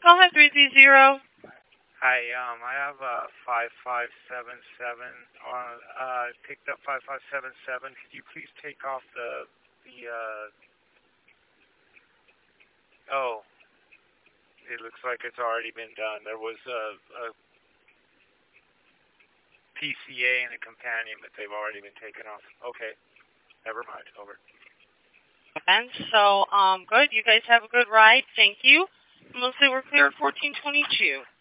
Go ahead, 330. Hi, I have 5577 on, picked up 5577. Could you please take off oh, it looks like it's already been done. There was a PCA and a companion, but they've already been taken off. Okay, never mind, over. And so, good. You guys have a good ride. Thank you. Mostly we're clear at 1422.